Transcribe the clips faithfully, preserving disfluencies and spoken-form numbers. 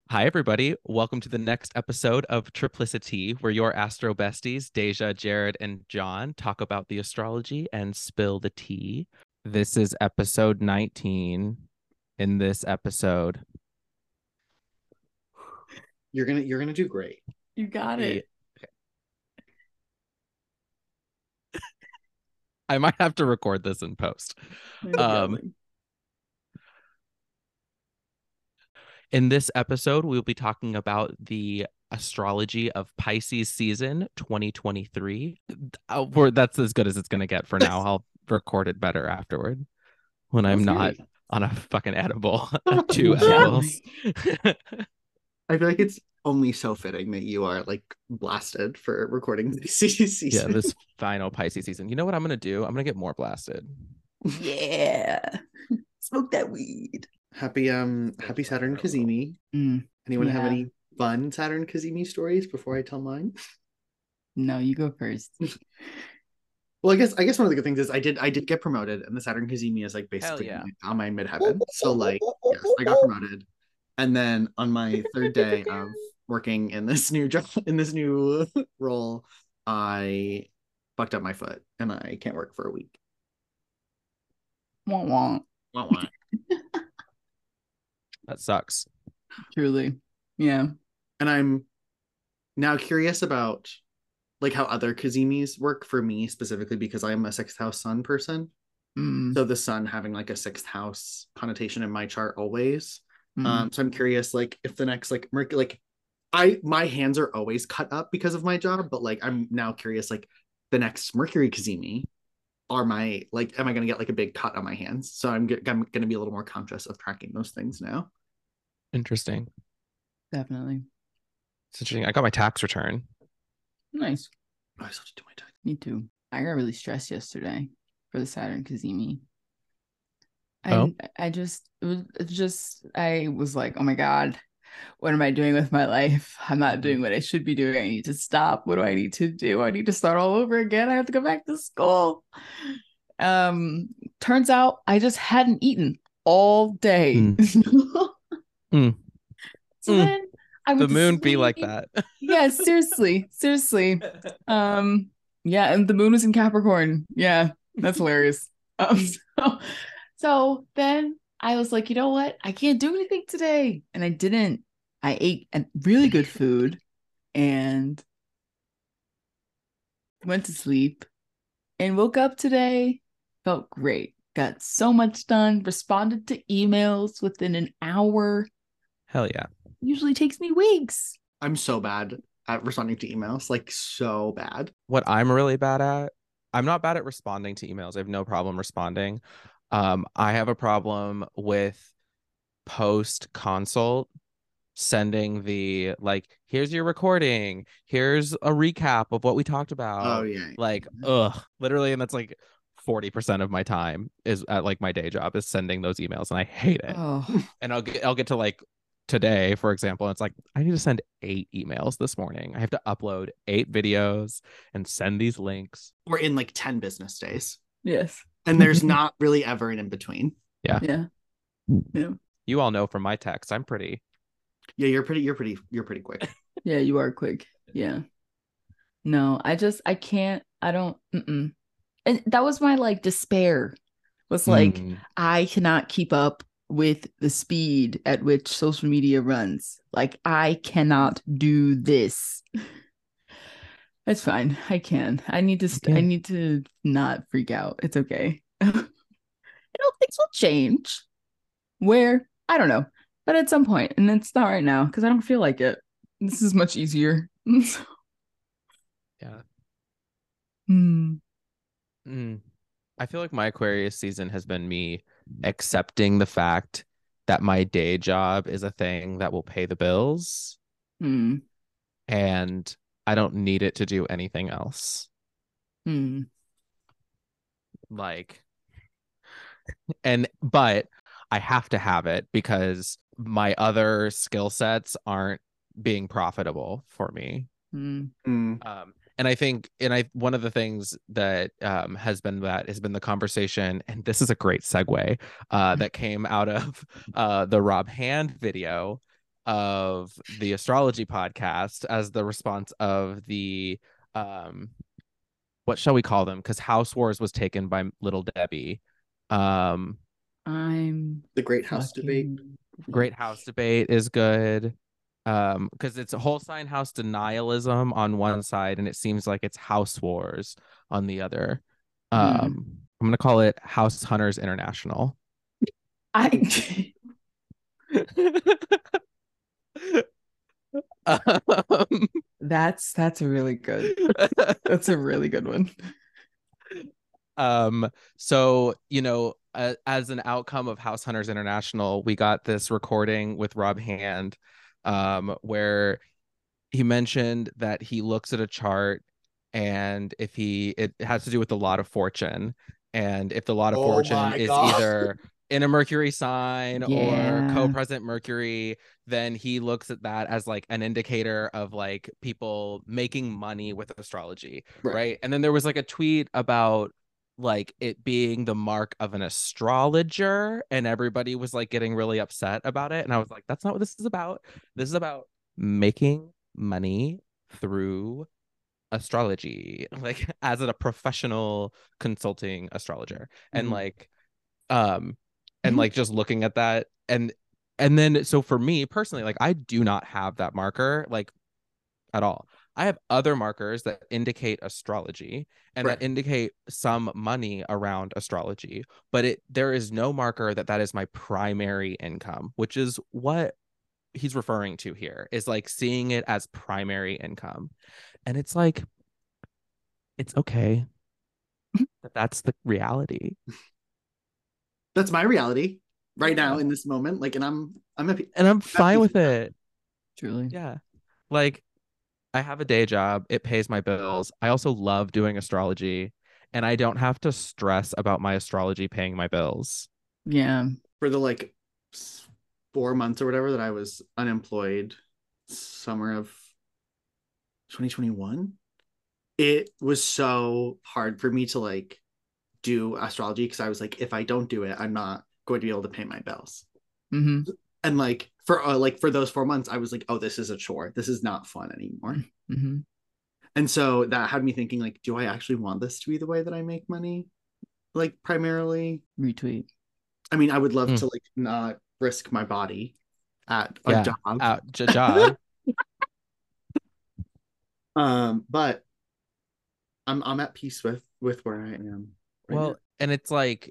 Hi, everybody. Welcome to the next episode of Triplicity, where your astro besties, Deja, Jared, and John, talk about the astrology and spill the tea. This is episode nineteen. In this episode, You're gonna you're gonna do great. You got it. I might have to record this in post. Um, in this episode, we'll be talking about the astrology of Pisces season twenty twenty-three. Uh, we're, that's as good as it's going to get for now. I'll record it better afterward when I'm not on a fucking edible at two edibles. I feel like it's only so fitting that you are like blasted for recording this season. Yeah, this final Pisces season. You know what I'm gonna do? I'm gonna get more blasted. Yeah. Smoke that weed. Happy um happy Saturn Kazemi. Mm, Anyone yeah. have any fun Saturn Kazemi stories before I tell mine? No, you go first. Well, I guess I guess one of the good things is I did I did get promoted, and the Saturn Kazemi is like basically yeah. on my midheaven. So like yes, I got promoted. And then on my third day of working in this new job in this new role, I fucked up my foot and I can't work for a week. Wah wah. Wah, wah. That sucks. Truly. Yeah. And I'm now curious about like how other Kazimis work for me specifically because I am a sixth house sun person. Mm. So the sun having like a sixth house connotation in my chart always. Mm. Um, so I'm curious, like, if the next like Mercury, like, I my hands are always cut up because of my job, but like, I'm now curious, like, the next Mercury Kazemi, are my like, am I gonna get like a big cut on my hands? So I'm g- I'm gonna be a little more conscious of tracking those things now. Interesting. Definitely. It's interesting. I got my tax return. Nice. Oh, I still have to do my tax. Me too. I got really stressed yesterday for the Saturn Kazemi. I, Oh? I just, it was it's just, I was like, oh my God, what am I doing with my life? I'm not doing what I should be doing. I need to stop. What do I need to do? I need to start all over again. I have to go back to school. Um, turns out I just hadn't eaten all day. Mm. mm. So Mm. then I went The moon to be like sleep. that. Yeah, seriously, seriously. Um, yeah, and the moon was in Capricorn. Yeah, that's hilarious. Um, so, so then I was like, you know what? I can't do anything today. And I didn't. I ate a really good food and went to sleep and woke up today. Felt great. Got so much done. Responded to emails within an hour. Hell yeah. Usually takes me weeks. I'm so bad at responding to emails, like so bad. What I'm really bad at, I'm not bad at responding to emails. I have no problem responding. Um, I have a problem with post consult sending the like, here's your recording, here's a recap of what we talked about. Oh yeah. Like, ugh, literally, and that's like forty percent of my time is at like my day job is sending those emails, and I hate it. Oh. And I'll get I'll get to like today, for example, and it's like I need to send eight emails this morning. I have to upload eight videos and send these links. We're in like ten business days. Yes. And there's not really ever an in between. Yeah. Yeah. Yeah. You all know from my text, I'm pretty. Yeah, you're pretty, you're pretty, you're pretty quick. Yeah, you are quick. Yeah. No, I just, I can't, I don't, mm-mm. And that was my like despair was like, Mm. I cannot keep up with the speed at which social media runs. Like, I cannot do this. It's fine. I can. I need to, st- I need to not freak out. It's okay. I know things will change. Where? I don't know. But at some point, and it's not right now because I don't feel like it. This is much easier. Yeah. Hmm. Mm. I feel like my Aquarius season has been me accepting the fact that my day job is a thing that will pay the bills. Hmm. And I don't need it to do anything else. Hmm. Like, and, but I have to have it because my other skill sets aren't being profitable for me. Hmm. Mm. Um, and I think, and I, one of the things that um, has been that has been the conversation, and this is a great segue uh, that came out of uh, the Rob Hand video of the astrology podcast as the response of the um what shall we call them? Because House Wars was taken by Little Debbie. Um I'm The Great House Debate. fucking- Great House Debate is good. Um, because it's a whole sign house denialism on one side, and it seems like it's House Wars on the other. Hmm. Um, I'm gonna call it House Hunters International. I um, that's that's a really good. That's a really good one. um, so you know, uh, as an outcome of House Hunters International, we got this recording with Rob Hand, um, where he mentioned that he looks at a chart, and if he it has to do with the lot of fortune, and if the lot of Oh fortune my is God. either in a Mercury sign or Yeah. co-present Mercury, then he looks at that as like an indicator of like people making money with astrology, Right. right? And then there was like a tweet about like it being the mark of an astrologer, and everybody was like getting really upset about it, and I was like, that's not what this is about. This is about making money through astrology, like as a professional consulting astrologer. And Mhm. like um and Mhm. like just looking at that, and and then so for me personally, like I do not have that marker like at all. I have other markers that indicate astrology and Right. that indicate some money around astrology, but it there is no marker that that is my primary income, which is what he's referring to here, is like seeing it as primary income. And it's like, it's okay that that's the reality. That's my reality right now Yeah. in this moment. Like, and I'm I'm happy. And I'm fine Happy with for that. it. Truly. Yeah. Like I have a day job, it pays my bills. I also love doing astrology, and I don't have to stress about my astrology paying my bills. Yeah. For the like s- four months or whatever that I was unemployed, summer of twenty twenty-one, it was so hard for me to like do astrology because I was like, if I don't do it, I'm not going to be able to pay my bills. Hmm. And like for uh, like for those four months, I was like, oh, this is a chore. This is not fun anymore. Hmm. And so that had me thinking, like, do I actually want this to be the way that I make money? Like primarily, Retweet. I mean, I would love Mm. to like not risk my body at a Yeah. job. Uh, j- job. Um, but I'm I'm at peace with with where I am right Well, now. and it's like,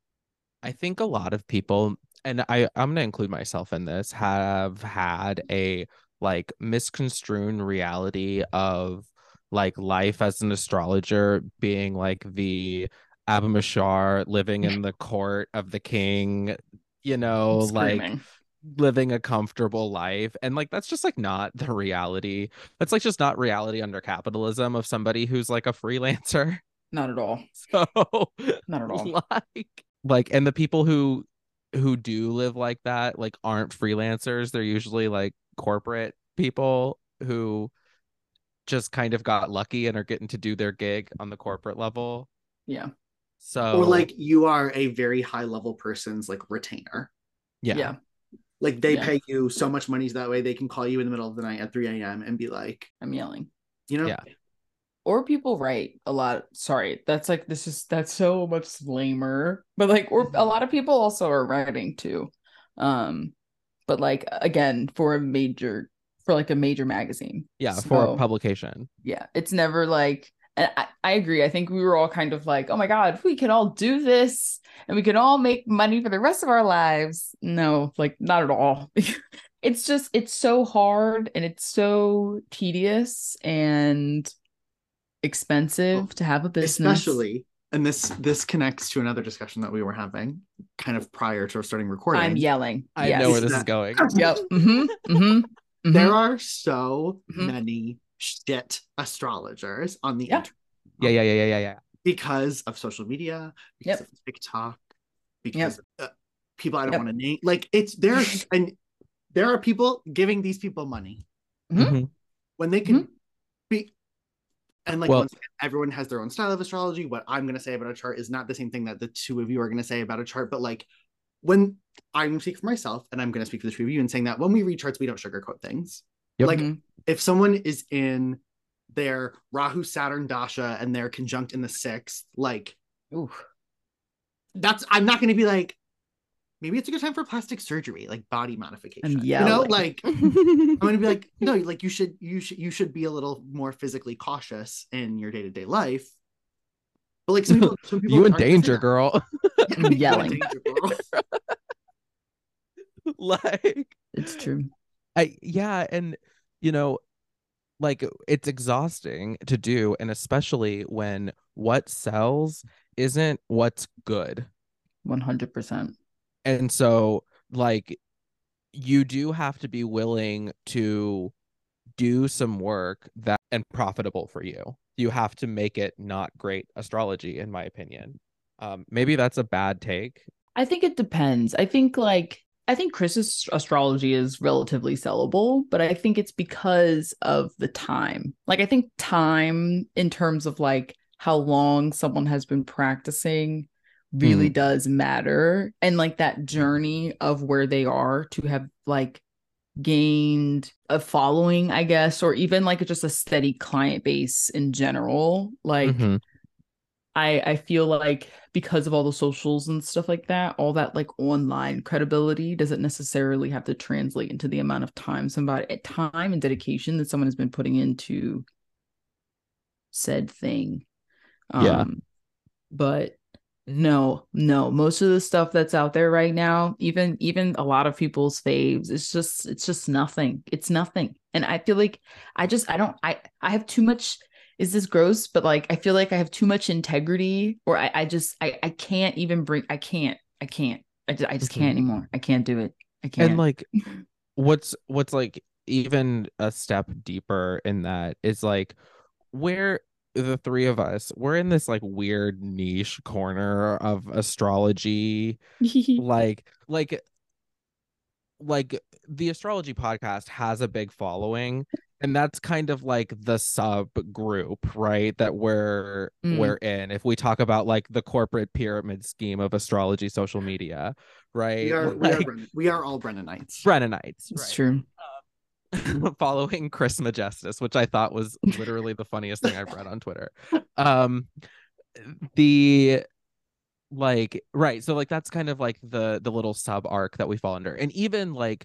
I think a lot of people, and I, I'm gonna include myself in this, have had a like misconstrued reality of like life as an astrologer being like the Abu Mashar living in the court of the king, you know, like Screaming. living a comfortable life. And like that's just like not the reality. That's like just not reality under capitalism of somebody who's like a freelancer. Not at all. So Not at all. like like and the people who who do live like that like aren't freelancers. They're usually like corporate people who just kind of got lucky and are getting to do their gig on the corporate level. Yeah. So Or like you are a very high level person's like retainer. yeah. Yeah. Like they Yeah. pay you so much money so that way they can call you in the middle of the night at three a.m. and be like, I'm yelling. you know, Yeah. Or people write a lot. Sorry, that's like this is that's so much lamer. But like, or a lot of people also are writing too. Um, but like again, for a major for like a major magazine. Yeah, for a So, publication. yeah, it's never like. And I, I agree. I think we were all kind of like, oh my God, we can all do this and we can all make money for the rest of our lives. No, like not at all. It's just it's so hard and it's so tedious and expensive to have a business. especially, and this this connects to another discussion that we were having kind of prior to starting recording. I'm yelling. I Yes. know where this That- is going. Yep. Mm-hmm. Mm-hmm. There Mm-hmm. are so Mhm. many shit astrologers on the Yeah. internet Yeah, yeah, yeah, yeah, yeah, yeah. because of social media, because Yep. of TikTok, because uh, people I don't Yep. want to name. Like it's there's and there are people giving these people money Mhm. Mhm. when they can Mhm. be. And like Well- once again, everyone has their own style of astrology. What I'm gonna say about a chart is not the same thing that the two of you are gonna say about a chart, but like when I'm speaking for myself, and I'm going to speak for the three of you in saying that when we read charts, we don't sugarcoat things. Yep. Like Mm-hmm. if someone is in their Rahu Saturn Dasha and they're conjunct in the sixth, like, Ooh. that's, I'm not going to be like, maybe it's a good time for plastic surgery, like body modification. I'm You know, yelling. like I'm going to be like, no, like you should, you should, you should be a little more physically cautious in your day to day life. But like some people, some people You in aren't gonna say danger, that. girl. I'm You in yelling. danger, girl. Like, It's true. I yeah, and you know, like it's exhausting to do, and especially when what sells isn't what's good. one hundred percent. And so like you do have to be willing to do some work that and profitable for you. You have to make it not great astrology, in my opinion. Um, maybe that's a bad take. I think it depends. I think like I think Chris's astrology is relatively sellable, but I think it's because of the time. Like I think time in terms of like how long someone has been practicing really Mm. does matter. And like that journey of where they are to have like gained a following, I guess, or even like just a steady client base in general. Like Mhm. I I feel like because of all the socials and stuff like that, all that like online credibility doesn't necessarily have to translate into the amount of time somebody time and dedication that someone has been putting into said thing. Yeah. Um, but no, no, most of the stuff that's out there right now, even even a lot of people's faves, it's just it's just nothing. It's nothing. And I feel like I just I don't I I have too much. Is this gross? But like I feel like I have too much integrity, or I I just I I can't even bring I can't I can't I just, I just Mhm. can't anymore. I can't do it. I can't. And like what's what's like even a step deeper in that is like where the three of us we're in this like weird niche corner of astrology, like like like the astrology podcast has a big following, and that's kind of like the subgroup, right, that we're Mm. we're in if we talk about like the corporate pyramid scheme of astrology social media, right? We are, we are, Like Brennan, we are all Brennanites. Brennanites, It's right? true. Following Chris Majestus, which I thought was literally the funniest thing I've read on Twitter. Um, the like right, so like that's kind of like the the little sub arc that we fall under, and even like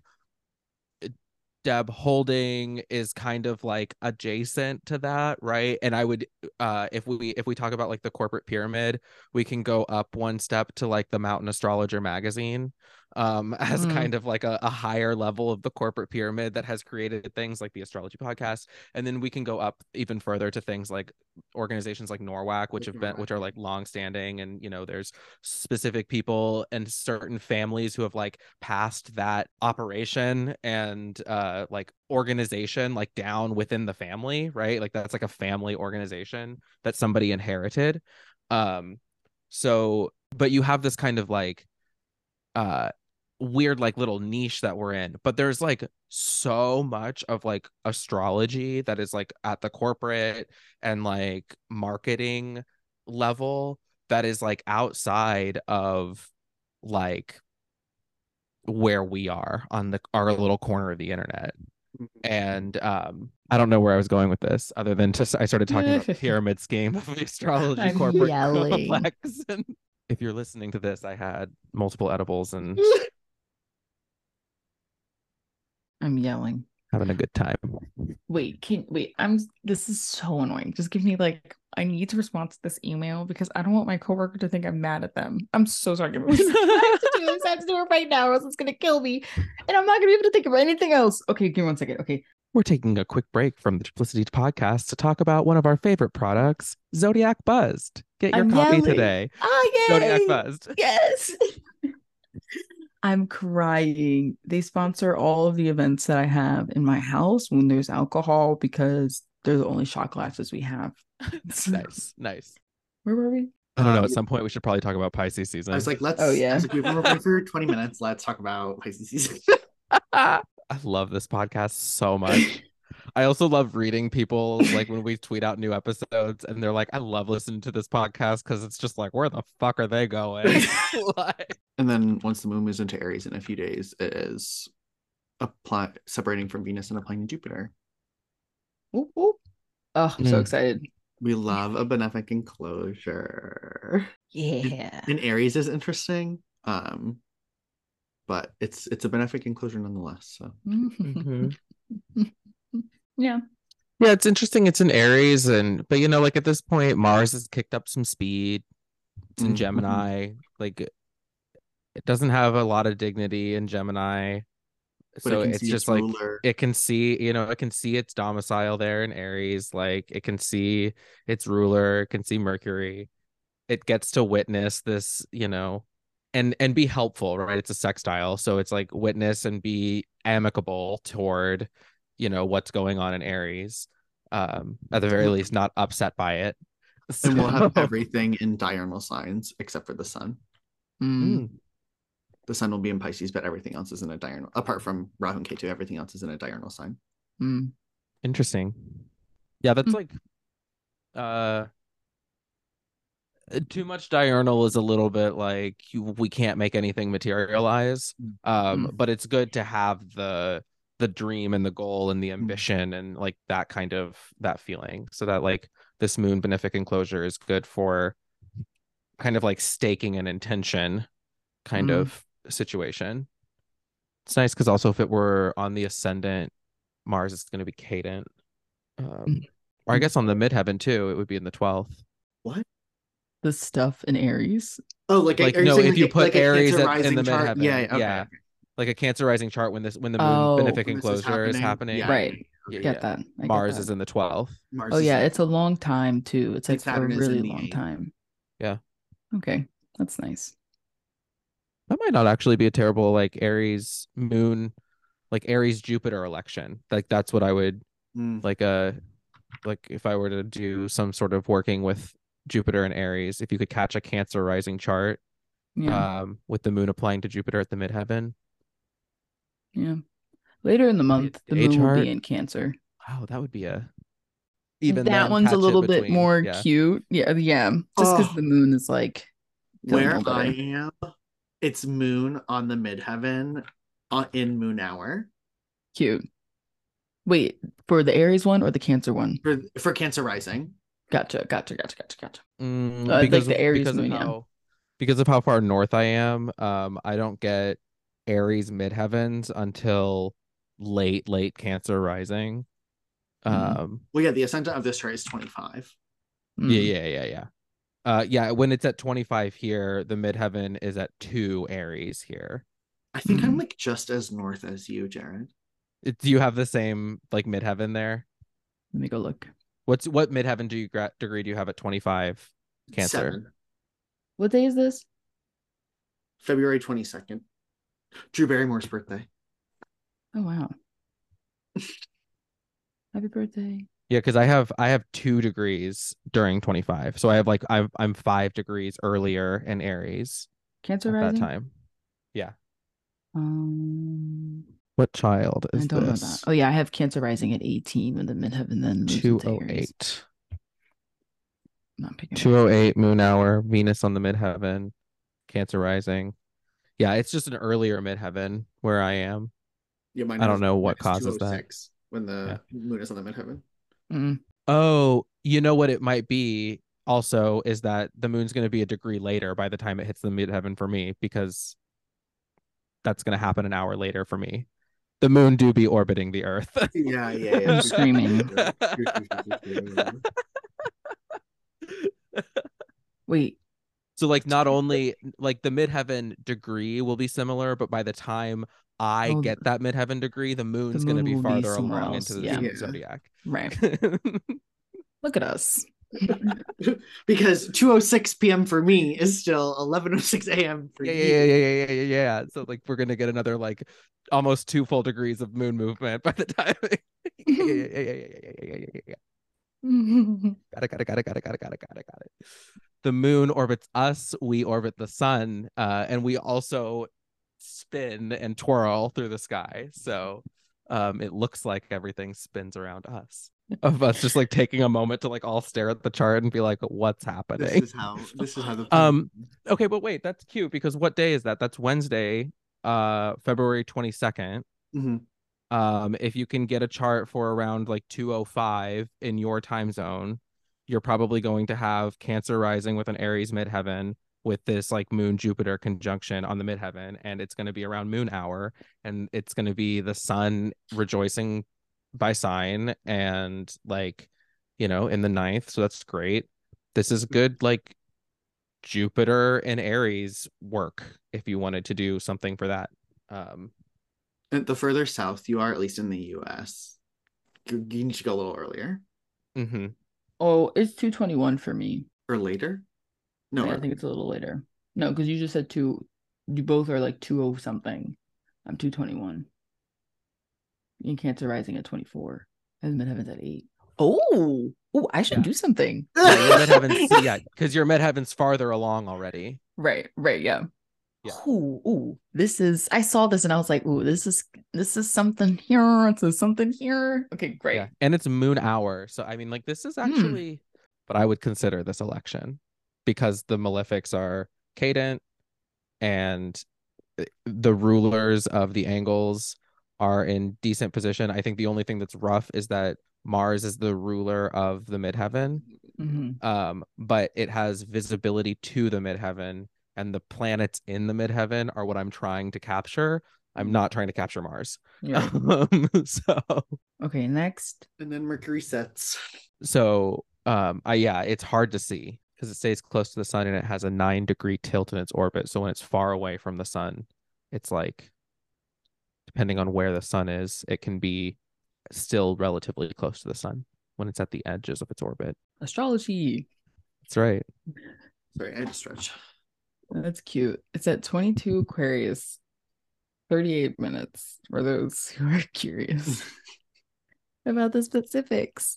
Deb Holding is kind of like adjacent to that, right? And I would uh if we if we talk about like the corporate pyramid, we can go up one step to like the Mountain Astrologer magazine, um as Mm. kind of like a, a higher level of the corporate pyramid that has created things like the astrology podcast. And then we can go up even further to things like organizations like NORWAC, which have been which are like long standing, and you know there's specific people and certain families who have like passed that operation and uh like organization like down within the family, right? Like that's like a family organization that somebody inherited. Um so but you have this kind of like uh weird like little niche that we're in, but there's like so much of like astrology that is like at the corporate and like marketing level that is like outside of like where we are on the our little corner of the internet. And um I don't know where I was going with this other than just I started talking about the pyramid scheme of the astrology I'm corporate yelling. complex. And if you're listening to this, I had multiple edibles and I'm yelling. having a good time. Wait, can wait. I'm this is so annoying. Just give me like I need to respond to this email because I don't want my coworker to think I'm mad at them. I'm so sorry. Give me- I have to do this. I have to do it right now, or else it's gonna kill me. And I'm not gonna be able to think of anything else. Okay, give me one second. Okay. We're taking a quick break from the Triplicity podcast to talk about one of our favorite products, Zodiac Buzzed. Get your I'm copy yelling. today. Ah, yay! Zodiac Buzzed. Yes. I'm crying. They sponsor all of the events that I have in my house when there's alcohol because they're the only shot glasses we have. Nice, nice. Where were we? I don't know. Um, At some point, we should probably talk about Pisces season. I was like, let's. Oh, yeah. I was like, we've been recording for twenty minutes. Let's talk about Pisces season. I love this podcast so much. I also love reading people's like when we tweet out new episodes and they're like, I love listening to this podcast because it's just like, where the fuck are they going? Like, And then once the moon moves into Aries in a few days, it is apply separating from Venus and applying to Jupiter. Whoop, whoop. Oh, I'm so Mm. excited. We love a benefic enclosure. Yeah. And Aries is interesting. Um, but it's it's a benefic enclosure nonetheless. So Mhm. Yeah. Yeah, it's interesting. It's in Aries, and but you know, like at this point, Mars has kicked up some speed. It's in Mhm. Gemini. Like it doesn't have a lot of dignity in Gemini. But So it can it's see just its like ruler. it can see, you know, it can see its domicile there in Aries. Like it can see its ruler, it can see Mercury. It gets to witness this, you know, and and be helpful, right? It's a sextile, so it's like witness and be amicable toward, you know, what's going on in Aries. Um, at the very least, not upset by it. And we'll have So- everything in diurnal signs except for the sun. Mm. Mm, The sun will be in Pisces, but everything else is in a diurnal. Apart from Rahu and Ketu, everything else is in a diurnal sign. Mm. interesting. Yeah, that's Hmm. like uh too much diurnal is a little bit like you, we can't make anything materialize. Um, Mm. but it's good to have the the dream and the goal and the ambition and like that kind of that feeling. So that like this moon benefic enclosure is good for kind of like staking an intention kind Mm. of situation. It's nice because also if it were on the ascendant, Mars is going to be cadent. Um, or I guess on the midheaven too, it would be in the twelfth. What? The stuff in Aries. Oh, like Like a, are you no, saying if like you a- put like a Aries Cancer at, in rising the chart? midheaven, Yeah, okay, yeah, okay. like a Cancer rising chart when this when the moon Oh, benefic When this is enclosure is happening. Yeah, Right. Yeah, Get yeah. that. I Mars get is that. in the twelfth. Mars Oh is yeah, in- it's a long time too. It's And like for a Saturn is in really the long eighth. time. Yeah. Okay, that's nice. That might not actually be a terrible like Aries moon, like Aries Jupiter election. Like that's what I would Mm. like uh like if I were to do some sort of working with Jupiter and Aries, if you could catch a Cancer rising chart Yeah, um with the moon applying to Jupiter at the midheaven. yeah. Later in the Maybe a month, the day moon will chart. be in Cancer. Oh, that would be a even That then one's a catch it little bit between- more yeah. cute. Yeah, yeah. Just because Oh. the moon is like feeling Where all better. I am, it's moon on the midheaven uh, in moon hour Cute. Wait, for the Aries one or the Cancer one? for for Cancer rising. Gotcha, gotcha, gotcha, gotcha, gotcha. Mm, Uh, like because the of, Aries because moon, of yeah. how because of how far north I am, um, I don't get Aries midheavens until late, late Cancer rising. Mm. Um, Well, yeah, the ascendant of this chart is twenty-five. yeah, Mm. yeah, yeah, yeah. Uh, yeah, when it's at twenty-five here, the midheaven is at two Aries here. I think I'm Mm. like just as north as you, Jared. It- do you have the same like midheaven there? Let me go look. What's what midheaven do you gra- degree do you have at twenty-five Cancer? Seven. What day is this? February twenty-second. Drew Barrymore's birthday. Oh wow. Happy birthday. Yeah, because I have I have two degrees during twenty-five, so I have like I'm I'm five degrees earlier in Aries Cancer at rising? that time. Yeah. Um, What child I is don't know that. this? Oh yeah, I have Cancer rising at eighteen when the midheaven then moves Two into oh Aries. eight. Not picking Two oh eight moon hour, Venus on the midheaven, Cancer rising. Yeah, it's just an earlier midheaven where I am. Yeah, mine I don't is- know mine what is causes that. two oh six when the Yeah. moon is on the midheaven. Mm. Oh, you know what it might be also is that the moon's going to be a degree later by the time it hits the midheaven for me, because that's going to happen an hour later for me. The moon do be orbiting the Earth. Yeah, yeah, yeah. I'm screaming. Wait, So like not only like the midheaven degree will be similar, but by the time I Oh, get that midheaven degree, the moon's going to moon be will be farther somewhere along else, into the yeah. Yeah. zodiac. right. Look at us. Because two oh six p.m. for me is still eleven oh six a.m. for Yeah, you. yeah, yeah, yeah, yeah, yeah, yeah. So like we're gonna get another like almost two full degrees of moon movement by the time. yeah, yeah, yeah, yeah, yeah, yeah, yeah, yeah, yeah, yeah. Got it, got it, got it, got it, got it, got it, got it, got it. The moon orbits us, we orbit the sun, uh, and we also spin and twirl through the sky. So um, it looks like everything spins around us. Of us just like taking a moment to like all stare at the chart and be like, what's This happening? is how this is how the Um, okay, but wait, that's cute because what day is that? That's Wednesday, uh, February twenty-second. hmm Um, if you can get a chart for around like two oh five in your time zone, you're probably going to have Cancer rising with an Aries midheaven with this like Moon Jupiter conjunction on the midheaven, and it's going to be around moon hour, and it's going to be the sun rejoicing by sign and like, you know, in the ninth. So that's great. This is good, like Jupiter and Aries work if you wanted to do something for that. Um, And the further south you are, at least in the U S, you you need to go a little earlier hmm Oh, it's two twenty-one for me. or later. No, Yeah, I or- think it's a little later. No, because you just said two. You both are like two oh something. I'm two twenty-one. In Cancer rising at twenty-four. And midheaven's at eight. Oh, oh, I should Yeah. do something. Yeah, your midheaven's yeah, because your midheaven's farther along already. Right, right, yeah. Yeah. Ooh, ooh, this is. I saw this and I was like, ooh, this is this is something here. This is something here. Okay, great. Yeah, and it's moon hour, so I mean, like this is Hmm. actually, but I would consider this election because the malefics are cadent and the rulers of the angles are in decent position. I think the only thing that's rough is that Mars is the ruler of the midheaven. Mhm. Um, but it has visibility to the midheaven, and the planets in the midheaven are what I'm trying to capture. I'm not trying to capture Mars. Yeah. Um, so Okay, next. and then Mercury sets. so um I yeah, it's hard to see because it stays close to the sun and it has a nine degree tilt in its orbit. So when it's far away from the sun, it's like depending on where the sun is, it can be still relatively close to the sun when it's at the edges of its orbit. Astrology. That's right. Sorry, I had to stretch. That's cute. It's at twenty-two Aquarius. thirty-eight minutes for those who are curious about the specifics.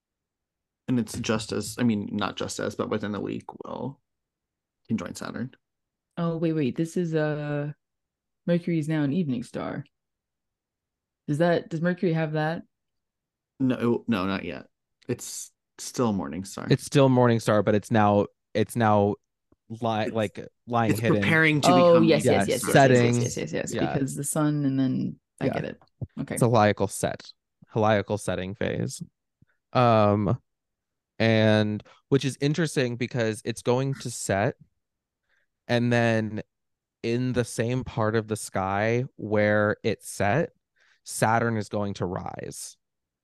And it's just as, I mean, not just as, but within the week will conjoin Saturn. Oh, wait, wait. This is uh Mercury is now an evening star. Does that does Mercury have that? No, no, not yet. It's still morning star. It's still morning star, but it's now it's now li- It's- like lying It's hidden. preparing to Oh, become yes, yeah, yes, yes, yes, setting. yes, yes, yes, yes, yes. Yeah. Because the sun and then I Yeah. get it. Okay. It's a heliacal set, heliacal setting phase. Um, and which is interesting because it's going to set, and then in the same part of the sky where it set, Saturn is going to rise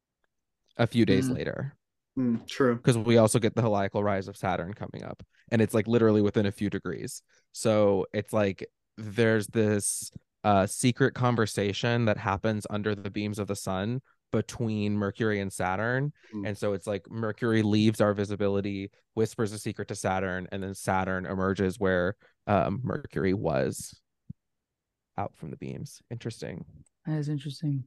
a few days Mm. later. Mm, true. Because we also get the heliacal rise of Saturn coming up, and it's like literally within a few degrees. So it's like there's this uh secret conversation that happens under the beams of the sun between Mercury and Saturn. Mm. And so it's like Mercury leaves our visibility, whispers a secret to Saturn, and then Saturn emerges where um Mercury was out from the beams. Interesting. That is interesting.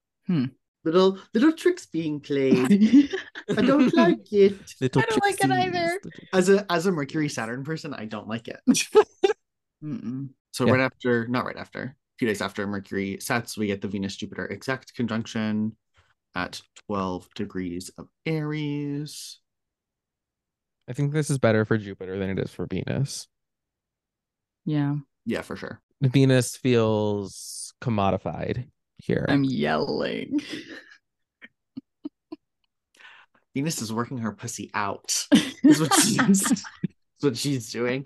Little little tricks being played. I don't like it. Little I don't like it either. tricksies. As a as a Mercury Saturn person, I don't like it. Mm-mm. So Yeah. right after, not right after, a few days after Mercury sets, we get the Venus Jupiter exact conjunction at twelve degrees of Aries. I think this is better for Jupiter than it is for Venus. Yeah. Yeah, for sure. Venus feels commodified here. I'm yelling. Venus is working her pussy out. Is what she's, is what she's doing.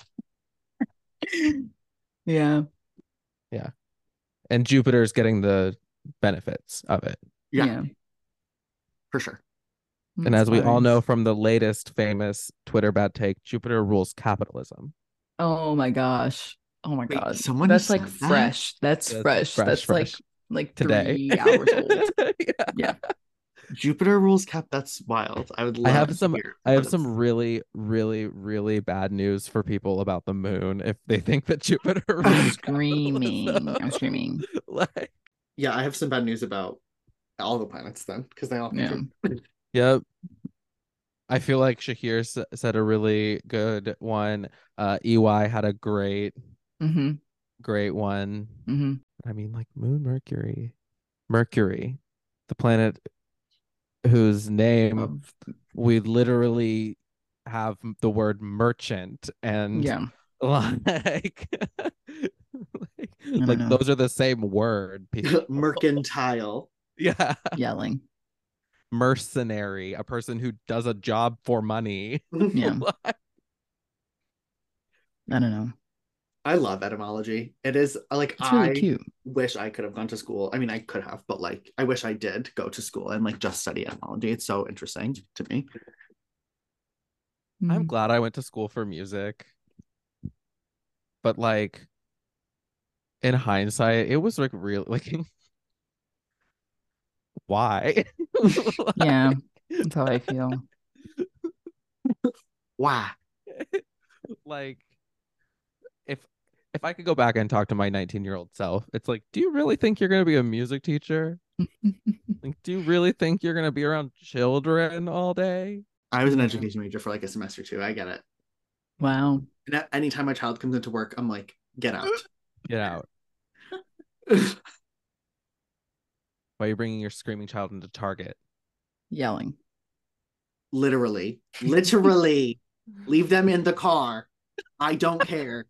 Yeah. And Jupiter's getting the benefits of it. Yeah, for sure. And as we all Inspires. know from the latest famous Twitter bad take, Jupiter rules capitalism. Oh my gosh. Oh my Wait, god. someone That's said like that? fresh. That's, That's fresh. fresh, That's fresh. like like Today. three hours old. Yeah. Yeah. Jupiter rules cap. That's wild. I would love I have to some hear I have what some it's- really, really, really bad news for people about the moon if they think that Jupiter I'm rules screaming. capitalism. I'm screaming. Like, Yeah, I have some bad news about all the planets then, because they all Yeah. contribute. yep. I feel like Shahir s- said a really good one. Uh, E Y had a great, Mm-hmm. great one. Mm-hmm. I mean, like Moon, Mercury. Mercury, the planet whose name Of, we literally have the word merchant and yeah, like like, I don't like know. those are the same word, people. Mercantile. Yeah. Yelling. Mercenary, a person who does a job for money. Yeah, I don't know. I love etymology. It is like It's really I cute. wish I could have gone to school. I mean, I could have, but like I wish I did go to school and like just study etymology. It's so interesting to me. I'm Mm. glad I went to school for music, but like in hindsight, it was like real like why? Yeah, that's how I feel. Wow. Like if if I could go back and talk to my nineteen year old self, it's like, do you really think you're gonna be a music teacher? Like, do you really think you're gonna be around children all day? I was an Yeah. education major for like a semester too. I get it. Wow. And anytime my child comes into work, I'm like, get out. Get out. Why are you bringing your screaming child into Target? Yelling. Literally, literally, leave them in the car. I don't care.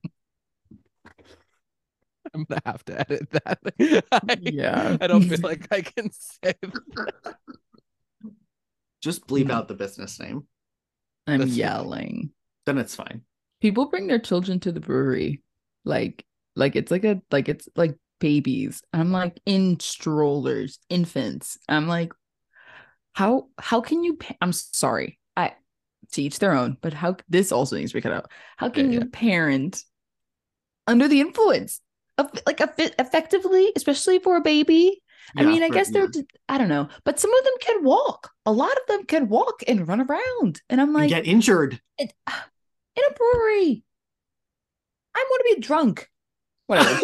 I'm gonna have to edit that. I, Yeah. I don't feel like I can say that. Just bleep out the business name. I'm That's fine. yelling. Then it's fine. People bring their children to the brewery. Like, like it's like a like it's like babies. I'm like in strollers, infants. I'm like, how how can you pa- I'm sorry. I to each their own, but how this also needs to be cut out. How can Yeah, you yeah. parent under the influence of like a effectively, especially for a baby? I Yeah, mean, I for- guess they're, yeah. I don't know, but some of them can walk. A lot of them can walk and run around. And I'm You like, get injured. it, in a brewery, I want to be drunk. Whatever.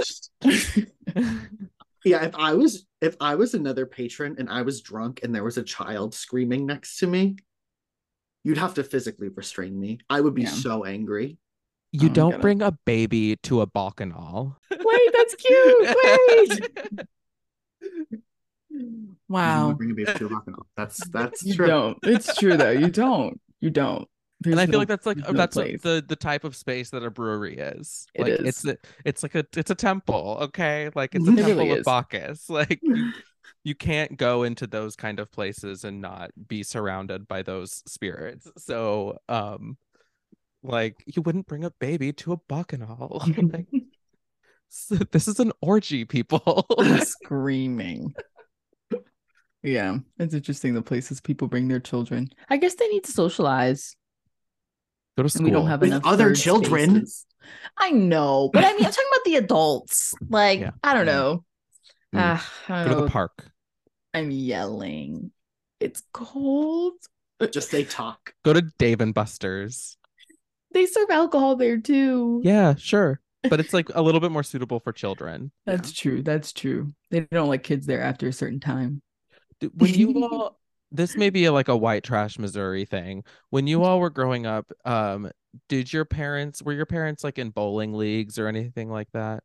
Yeah, if I was if I was another patron and I was drunk and there was a child screaming next to me, you'd have to physically restrain me. I would be Yeah. so angry. You Oh, don't gotta- bring a baby to a bacchanal. Wait, that's cute. Wait. You Wow. don't bring a baby to a bacchanal. That's that's You true. don't. It's true though. You don't. You don't. There's And I feel no- like that's like there's no that's what place. the the type of space that a brewery is. It Like is. it's a, it's like a it's a temple, okay? Like it's a It temple really of is. Bacchus. Like you you can't go into those kind of places and not be surrounded by those spirits. So um like you wouldn't bring a baby to a bacchanal. Like, so this is an orgy, people. Screaming. Yeah, it's interesting the places people bring their children. I guess they need to socialize, Go to and school. we don't have With enough other third children. spaces. I know, but I mean, I'm talking about the adults. Like, Yeah. I don't Mm. know. Mm. Ah, I don't Go to the know. park. I'm yelling. It's cold. Just they talk. Go to Dave and Buster's. They serve alcohol there too. Yeah, sure. But it's like a little bit more suitable for children. That's true. That's true. They don't like kids there after a certain time. D- When you all, this may be a, like a white trash Missouri thing. When you all were growing up, um, did your parents, were your parents like in bowling leagues or anything like that?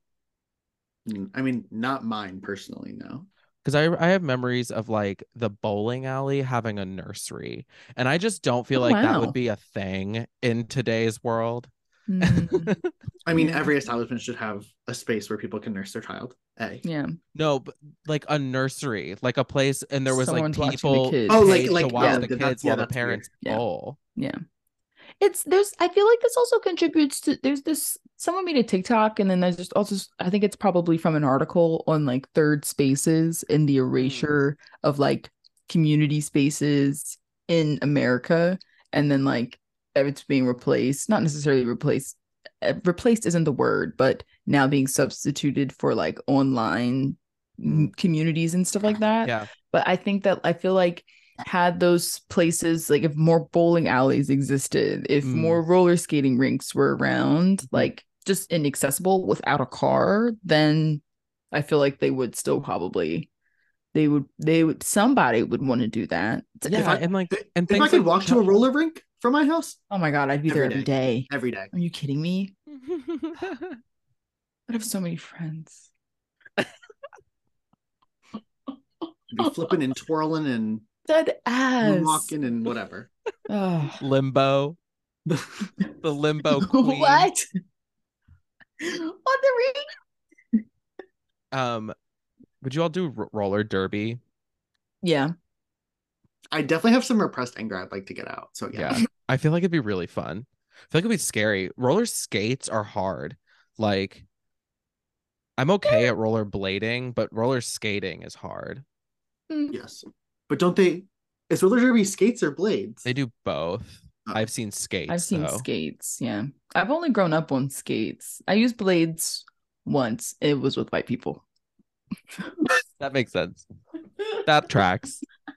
Mm, I mean, not mine personally, no. Because I I have memories of like the bowling alley having a nursery, and I just don't feel Oh, like that wow. would be a thing in today's world. Mm, I mean, Yeah. every establishment should have a space where people can nurse their child. A. yeah. No, but like a nursery, like a place, and there was Someone's like watching the people kids. Oh, like- paid like, to watch yeah, the that's- kids yeah, while the that's weird. parents Yeah. bowl. Yeah. It's there's I feel like this also contributes to there's this someone made a TikTok and then there's just also I think it's probably from an article on like third spaces and the erasure of like community spaces in America and then like it's being replaced, not necessarily replaced. uh, Replaced isn't the word, but now being substituted for like online Mm. communities and stuff like that. Yeah. But I think that I feel like had those places like if more bowling alleys existed, if Mm. more roller skating rinks were around, Mhm. like just inaccessible without a car, then I feel like they would still probably they would they would somebody would want to do that. Yeah, If I- and like and If I things could like walk to a child- roller rink from my house Oh my god, I'd be there Every every day. day. every day. Are you kidding me? I have so many friends. be flipping and twirling and Dead ass. walking and whatever. Oh. Limbo. The limbo queen. What? What the ring? Um, would you all do r- roller derby? Yeah. I definitely have some repressed anger I'd like to get out. So yeah. Yeah. I feel like it'd be really fun. I feel like it'd be scary. Roller skates are hard. Like, I'm okay at roller blading, but roller skating is hard. Yes. But don't they is roller derby skates or blades? They do both. Oh. I've seen skates. I've seen though. skates. Yeah. I've only grown up on skates. I used blades once. It was with white people. That makes sense. That tracks.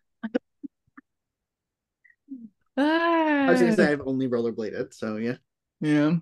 I was gonna say I've only rollerbladed, so yeah. Yeah.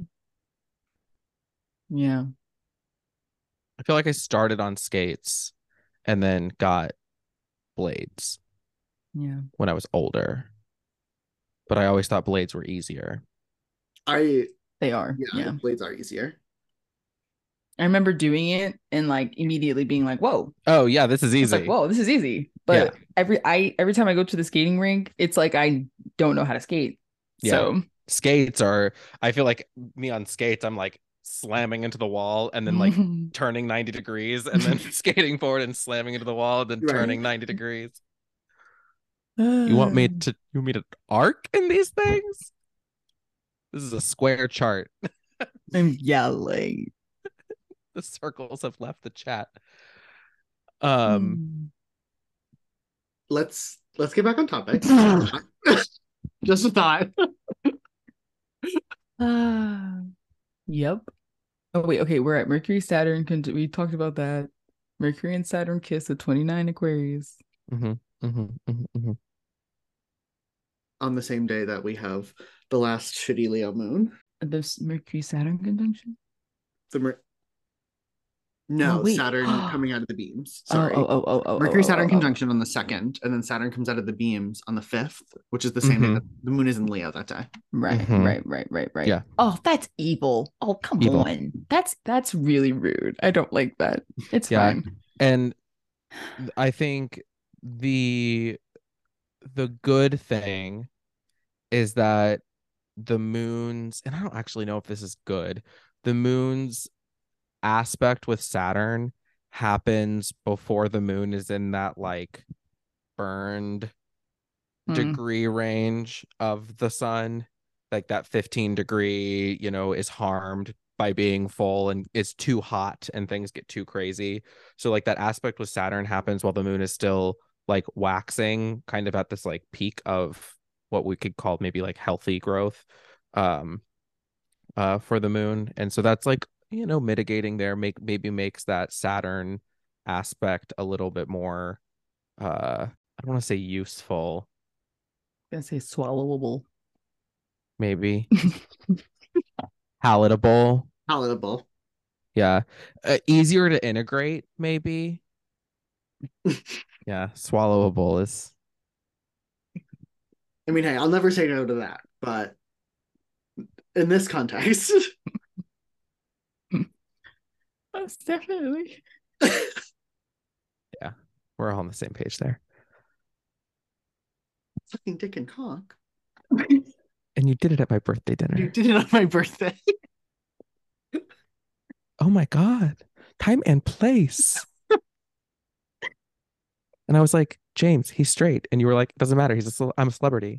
Yeah. I feel like I started on skates and then got blades Yeah. when I was older. But I always thought blades were easier. I They are. yeah, Yeah. blades are easier. I remember doing it and like immediately being like, whoa. Oh yeah, this is It's easy. like, whoa, this is easy. But Yeah. every I every time I go to the skating rink, it's like I don't know how to skate. Yeah. So Skates are, I feel like me on skates, I'm like slamming into the wall and then like turning ninety degrees and then skating forward and slamming into the wall and then Right. turning ninety degrees. You want me to you want me to arc in these things? This is a square chart. I'm yelling. The circles have left the chat. Um Let's let's get back on topic. Just a thought. Uh, yep. Oh wait, okay, we're at Mercury, Saturn. Con- we talked about that. Mercury and Saturn kiss at twenty-nine Aquarius. mhm, mhm, mhm, mhm. On the same day that we have the last shitty Leo moon. This Mercury Saturn conjunction. The Mer- no, Oh, wait. Saturn coming out of the beams. Oh, Sorry. oh, oh, oh, oh, Mercury oh, Saturn oh, oh. conjunction on the second, and then Saturn comes out of the beams on the fifth, which is the same day Mhm. that the moon is in Leo that day. Right, Mhm. right, right, right, right. Yeah. Oh, that's evil. Oh, come Evil. on. That's that's really rude. I don't like that. It's Yeah. fine. And I think the the good thing is that the moon's, and I don't actually know if this is good, the moon's aspect with Saturn happens before the moon is in that like burned Hmm. degree range of the sun, like that fifteen degree, you know, is harmed by being full and is too hot and things get too crazy. So like that aspect with Saturn happens while the moon is still like waxing, kind of at this like peak of what we could call maybe like healthy growth um uh for the moon. And so that's like, you know, mitigating there, make maybe makes that Saturn aspect a little bit more uh I don't want to say useful, I'm gonna say swallowable. maybe palatable. Palatable. Yeah. Uh, easier to integrate, maybe. Yeah. Swallowable is. I mean, hey, I'll never say no to that, but in this context, That's definitely. Yeah. We're all on the same page there. sucking dick and cock. And you did it at my birthday dinner. You did it on my birthday. Oh my God. Time and place. And I was like, James, he's straight. And you were like, it doesn't matter. He's a cel- I'm a celebrity.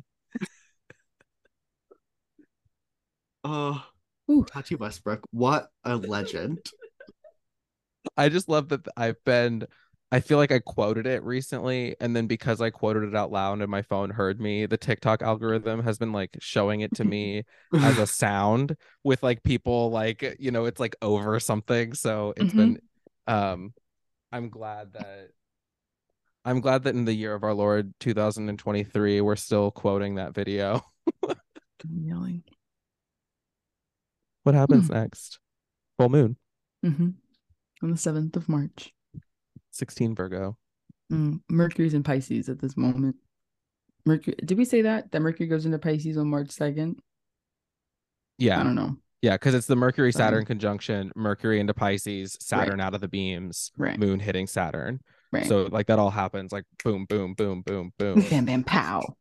Oh, Ooh. Tati Westbrook, what a legend. I just love that I've been, I feel like I quoted it recently. And then because I quoted it out loud and my phone heard me, the TikTok algorithm has been like showing it to me as a sound with like people like, you know, it's like over something. So it's Mhm. been, um, I'm glad that, I'm glad that in the year of our Lord two thousand twenty-three, we're still quoting that video. I'm yelling. What happens Hmm. next? Full moon, Mm-hmm. On the seventh of March. sixteen Virgo. Mm, Mercury's in Pisces at this moment. Mercury. Did we say that? That Mercury goes into Pisces on March second? I Yeah. don't know. Yeah, because it's the Mercury Sorry. Saturn conjunction, Mercury into Pisces, Saturn out of the beams, Right. moon hitting Saturn. Right. So like that all happens like boom, boom, boom, boom, boom. Bam, bam, pow.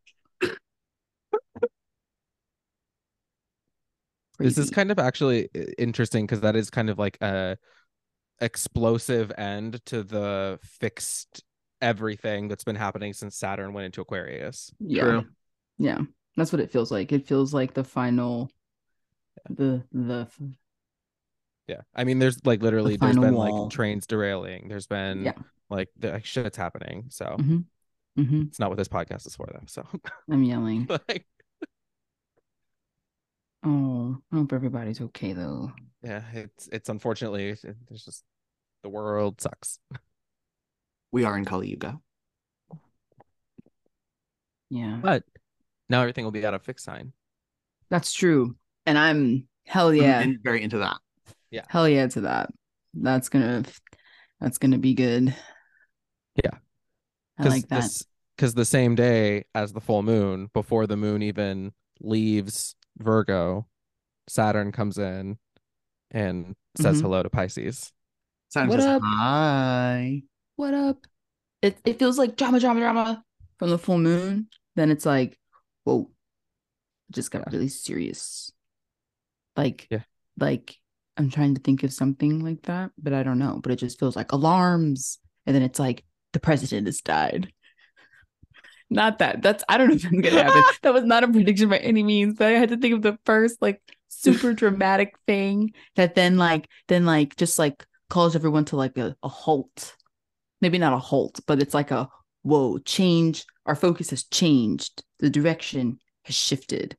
This is Crazy. kind of actually uh, interesting because that is kind of like a explosive end to the fixed everything that's been happening since Saturn went into Aquarius. Yeah. True. Yeah. That's what it feels like. It feels like the final the the Yeah. I mean, there's like literally the there's final been wall. like trains derailing. There's been Yeah. like the like, shit's happening. So Mm-hmm. Mm-hmm. it's not what this podcast is for though. So I'm yelling. like, Oh, I hope everybody's okay though. yeah, it's it's unfortunately it, there's just the world sucks. We are in Kali Yuga. Yeah. But now everything will be out of fixed sign. That's true. And I'm hell I'm yeah. in- very into that. Yeah. Hell yeah to that. That's gonna that's gonna be good. Yeah. I like that. This because the same day as the full moon, before the moon even leaves Virgo, Saturn comes in and says Mhm. hello to Pisces. Saturn What says up? hi. What up? It it feels like drama, drama, drama from the full moon. Then it's like, whoa, it just got Yeah. really serious. Like, Yeah. like I'm trying to think of something like that, but I don't know. But it just feels like alarms. And then it's like the president has died. Not that. That's I don't know if that's gonna happen. That was not a prediction by any means, but I had to think of the first like super dramatic thing that then like then like just like calls everyone to like a, a halt. Maybe not a halt, but it's like a whoa, change. Our focus has changed. The direction has shifted.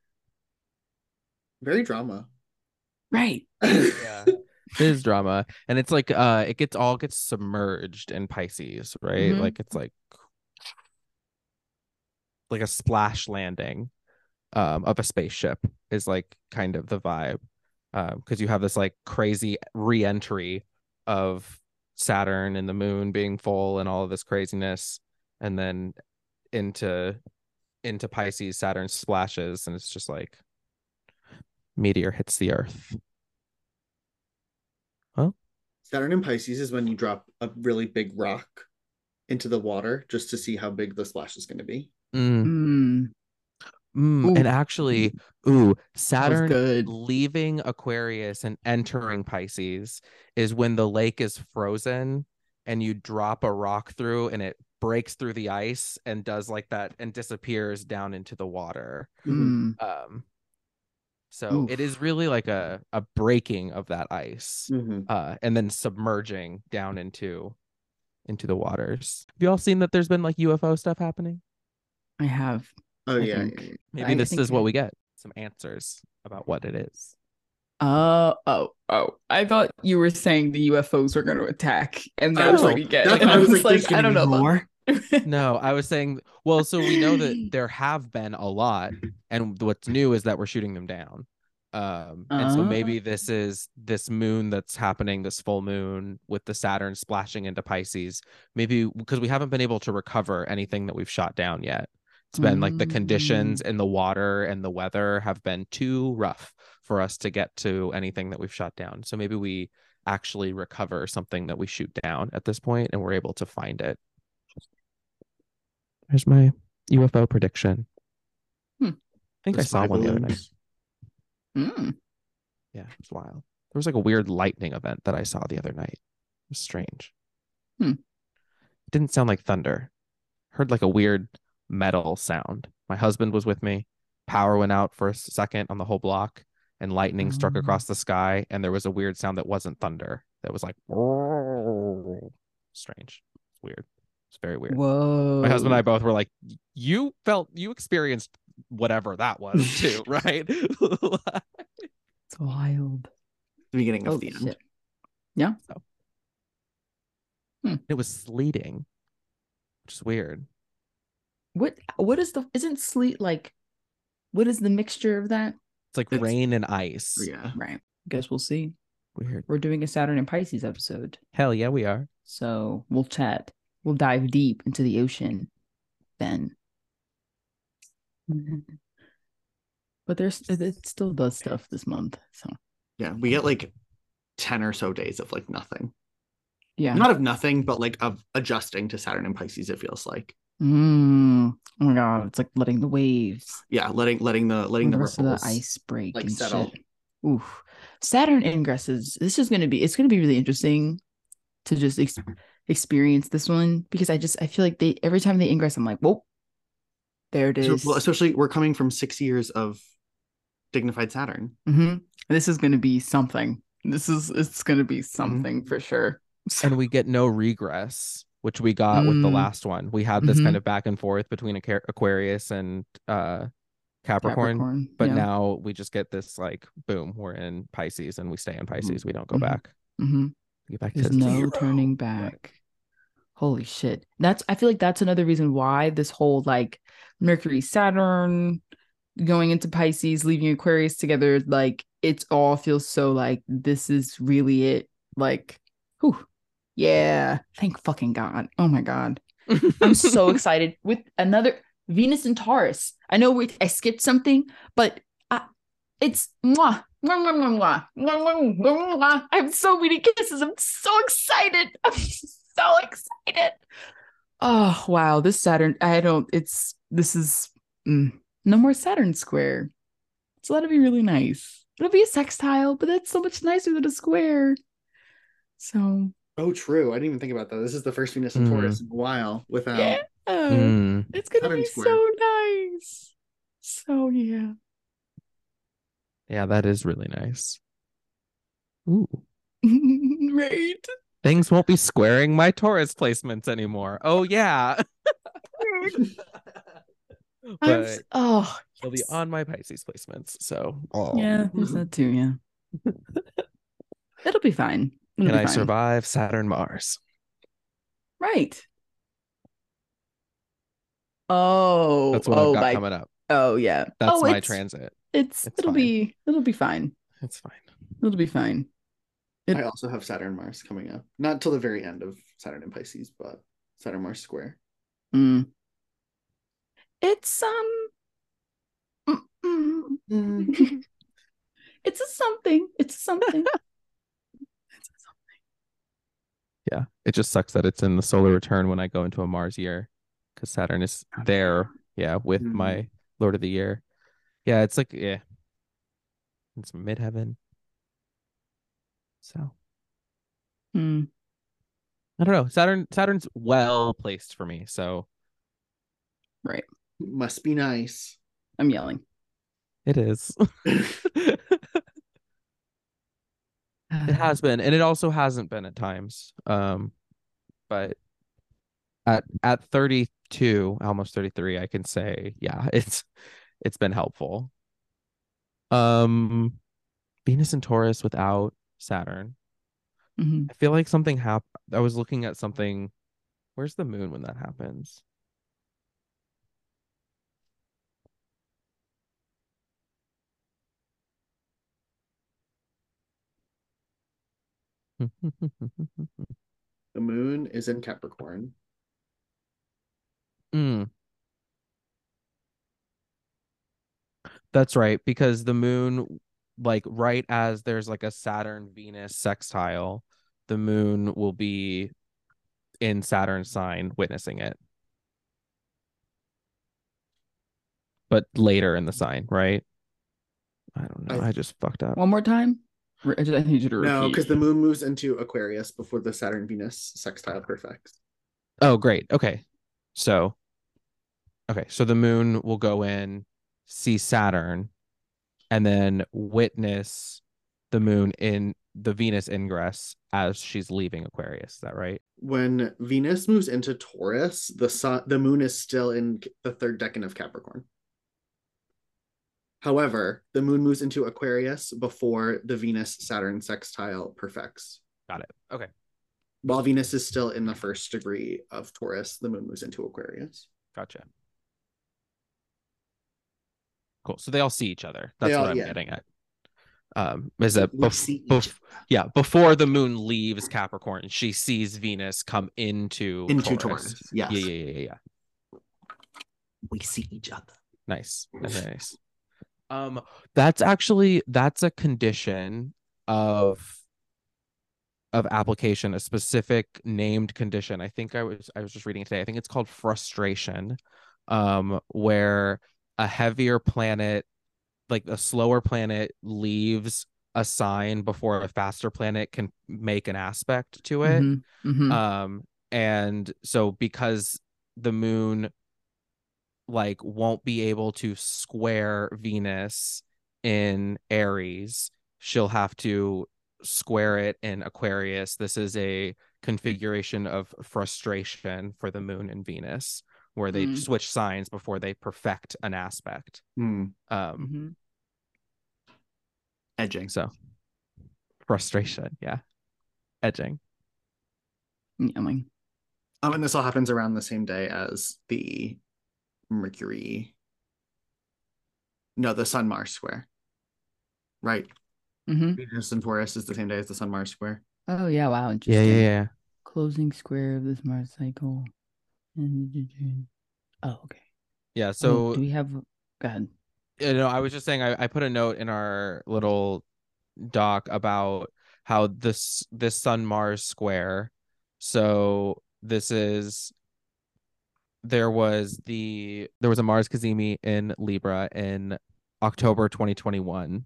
Very drama. Right. Yeah. It is drama. And it's like uh it gets all gets submerged in Pisces, right? Mhm. Like it's like like a splash landing um of a spaceship is like kind of the vibe. Um, because you have this like crazy re-entry of Saturn and the moon being full and all of this craziness, and then into into Pisces, Saturn splashes, and it's just like meteor hits the earth. Well, Saturn in Pisces is when you drop a really big rock into the water just to see how big the splash is going to be. mm, Mm. mm, Ooh. and actually, ooh, That was Saturn good. leaving Aquarius and entering Pisces is when the lake is frozen and you drop a rock through and it breaks through the ice and does like that and disappears down into the water. Mm. Um, so it is Oof. really like a a breaking of that ice, Mm-hmm. uh, and then submerging down into into the waters. Have you all seen that there's been like U F O stuff happening? I have. Oh, I yeah, think. yeah, yeah. Maybe I this think is I- what we get. Some answers about what it is. Uh oh oh! I thought you were saying the U F Os were going to attack, and I that's know. what you get. That's And why I I was was like, there's like, I going to don't be know about more. No, I was saying, well, so we know that there have been a lot, and what's new is that we're shooting them down. Um, and so Uh, maybe this is this moon that's happening, this full moon with the Saturn splashing into Pisces. Maybe because we haven't been able to recover anything that we've shot down yet. It's been like the conditions Mm. in the water and the weather have been too rough for us to get to anything that we've shot down. So maybe we actually recover something that we shoot down at this point and we're able to find it. Here's my U F O prediction. Hmm. I think The I saw spy one the other night. balloons. Mm. Yeah, it's wild. There was like a weird lightning event that I saw the other night. It was strange. Hmm. It didn't sound like thunder. Heard like a weird metal sound. My husband was with me. Power went out for a second on the whole block, and lightning struck Um. across the sky, and there was a weird sound that wasn't thunder. That was like strange. It's weird. It's very weird. Whoa! My husband and I both were like, you felt you experienced whatever that was too, right? It's wild. The beginning of Oh the end. shit! Yeah. So Hmm. it was sleeting, which is weird. What? What is the? Isn't sleet like? What is the mixture of that? It's like It's- rain and ice. Yeah. Right. Guess we'll see. Weird. We're doing a Saturn and Pisces episode, Hell yeah, we are. so we'll chat. We'll dive deep into the ocean then. But there's it still does stuff this month. So Yeah. We get like ten or so days of like nothing. Yeah. Not of nothing, but like of adjusting to Saturn and Pisces, it feels like. Mm. Oh my god, it's like letting the waves, Yeah, letting letting the letting the the rest of the ripples ice break like and settle. shit. Oof. Saturn ingresses. This is gonna be. It's gonna be really interesting to just ex- experience this one because I just I feel like they every time they ingress, I'm like, whoa, there it So, is. well, especially we're coming from six years of dignified Saturn. Mm-hmm. This is gonna be something. This is it's gonna be something Mm-hmm. for sure. And we get no regress, which we got with the Mm, last one. We had this mm-hmm. kind of back and forth between Aqu- Aquarius and uh Capricorn, Capricorn. but Yeah. now we just get this like boom, we're in Pisces and we stay in Pisces. Mm-hmm. We don't go Mm-hmm. back. Mm-hmm. We get back There's to no zero. turning back. Holy shit. That's I feel like that's another reason why this whole like Mercury, Saturn going into Pisces, leaving Aquarius together, like it all feels so like this is really it. Like, whew, yeah. Thank fucking God. Oh my God. I'm so excited with another Venus and Taurus. I know we I skipped something, but I, it's mwah, mwah, mwah, mwah, mwah, mwah, mwah, mwah. I have so many kisses. I'm so excited. I'm so excited. Oh wow, this Saturn. I don't. It's this is mm, no more Saturn square. So that'll be really nice. It'll be a sextile, but that's so much nicer than a square. So Oh, true. I didn't even think about that. This is the first Venus and Mm. Taurus in a while yeah, without Mm. it's gonna Saturn be square. so nice. So yeah. Yeah, that is really nice. Ooh. Right. Things won't be squaring my Taurus placements anymore. Oh yeah. I'm But s- oh they'll be yes. on my Pisces placements. So oh. Yeah, there's that too, yeah. It'll be fine. It'll Can be I fine. survive Saturn Mars? Right. Oh, That's what I've oh got my coming up. oh yeah. That's oh, my it's, transit. It's, It's it'll fine. be it'll be fine. It's fine. It'll be fine. It, I also have Saturn Mars coming up. Not till the very end of Saturn and Pisces, but Saturn Mars square. mm. It's um mm, mm. Mm. It's a something. It's a something. It's a something. Yeah. It just sucks that it's in the solar return when I go into a Mars year because Saturn is there. Yeah, with Mhm. my Lord of the Year. Yeah, it's like yeah. It's midheaven. So Mm. I don't know. Saturn Saturn's well placed for me. So Right. Must be nice. I'm yelling. it is. It has been, and it also hasn't been at times. Um, but at at thirty-two, almost thirty-three, I can say, yeah, it's it's been helpful. Um, Venus and Taurus without Saturn. Mhm. I feel like something happened. I was looking at something. Where's the moon when that happens? The moon is in Capricorn. Mm, that's right, because the moon, like right as there's like a Saturn Venus sextile, the moon will be in Saturn's sign witnessing it. But later in the sign, right? I don't know. I- I, just fucked up. One more time. Re- I just need you to repeat. No, because the moon moves into Aquarius before the Saturn Venus sextile perfects. Oh, great. Okay. So, okay. So the moon will go in, see Saturn, and then witness the moon in the Venus ingress as she's leaving Aquarius. Is that right? When Venus moves into Taurus, the sun, the moon is still in the third decan of Capricorn. However, the moon moves into Aquarius before the Venus Saturn sextile perfects. Got it. Okay. While Venus is still in the first degree of Taurus, the moon moves into Aquarius. Gotcha. Cool. So they all see each other. They That's all- what I'm yeah. getting at. Um, is that We bef- see each bef- yeah, before the moon leaves Capricorn, she sees Venus come into into Taurus. Taurus. Yes. Yeah, yeah, yeah, yeah, yeah. We see each other. Nice. Nice, nice. Um, that's actually that's a condition of of application, a specific named condition. I think I was I was just reading today. I think it's called frustration, um, where a heavier planet, like a slower planet, leaves a sign before a faster planet can make an aspect to it. Mm-hmm. Mm-hmm. Um, and so because the moon like won't be able to square Venus in Aries, she'll have to square it in Aquarius. This is a configuration of frustration for the moon and Venus, where they Mm. switch signs before they perfect an aspect. Hmm. Um, Mm-hmm. Edging. so frustration, yeah, edging. Yeah, I'm like, Um, and this all happens around the same day as the Mercury. No, the Sun Mars square. Right. mm-hmm. Venus and Taurus is the same day as the Sun Mars square. Oh yeah, wow, Yeah, interesting. yeah, yeah. Closing square of this Mars cycle. Oh, okay. Yeah. Oh, So do we have? Go ahead. you know, I was just saying I, I put a note in our little doc about how this this Sun Mars square. So this is there was the there was a Mars Cazimi in Libra in October twenty twenty-one,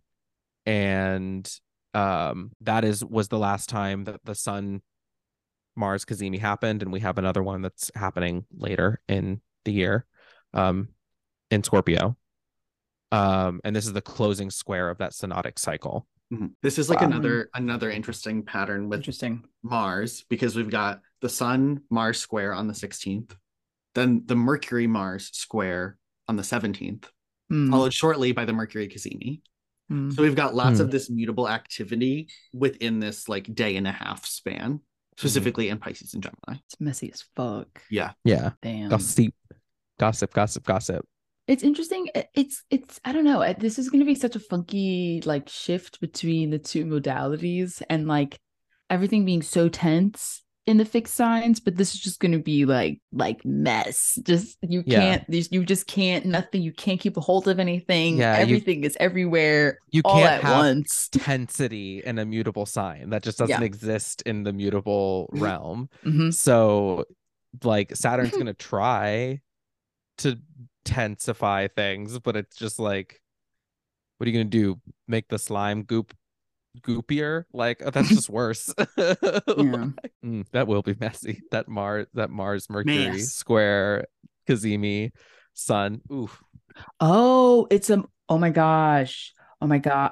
and um that is was the last time that the Sun Mars Cazimi happened, and we have another one that's happening later in the year, um in Scorpio. Um, and this is the closing square of that synodic cycle. Mhm. This is like Wow. another another interesting pattern with Interesting. Mars, because we've got the Sun Mars square on the sixteenth, then the Mercury Mars square on the seventeenth, Mm, followed shortly by the Mercury Cassini. mm. So we've got lots Hmm. of this mutable activity within this like day and a half span, specifically in Pisces and Gemini. It's messy as fuck. Yeah. Yeah. Damn. Gossip, gossip, gossip, gossip. It's interesting. It- It's it's I don't know. It- This is going to be such a funky like shift between the two modalities, and like everything being so tense in the fixed signs, but this is just going to be like like mess. Just you Yeah. can't these you just can't nothing. You can't keep a hold of anything. Yeah, you- Everything is everywhere You all can't at have once. tensity in a mutable sign. That just doesn't Yeah. exist in the mutable realm. Mhm. So like Saturn's gonna try to tensify things, but it's just like, what are you gonna do? Make the slime goop goopier? Like that's just worse. Yeah. Mm, that will be messy. That Mars, that Mars Mercury Mess. square Cazimi Sun. Oof. Oh, it's a oh my gosh. Oh my god.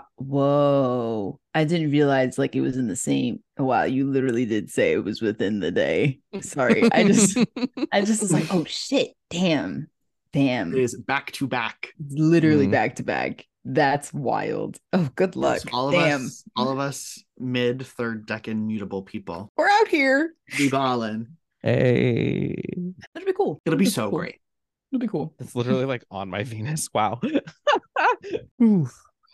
Whoa. I didn't realize like it was in the same. Wow, you literally did say it was within the day. Sorry. I just I just was like, oh shit. Damn. Damn. It is back to back. Literally Mm. back to back. That's wild. Oh, good luck. So all of Damn. us, all of us mid third decan mutable people. We're out here. Be ballin'. Hey, It'll be cool. It'll be be so cool. great. It'll be cool. it's literally like on my Venus. Wow. Oof.